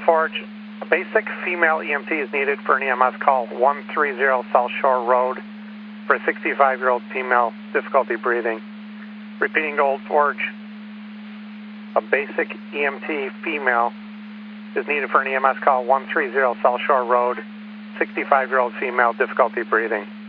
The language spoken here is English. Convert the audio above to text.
Forge, a basic female EMT is needed for an EMS call 130 South Shore Road for a 65-year-old female, difficulty breathing. Repeating to Old Forge, a basic EMT female is needed for an EMS call 130 South Shore Road, 65-year-old female, difficulty breathing.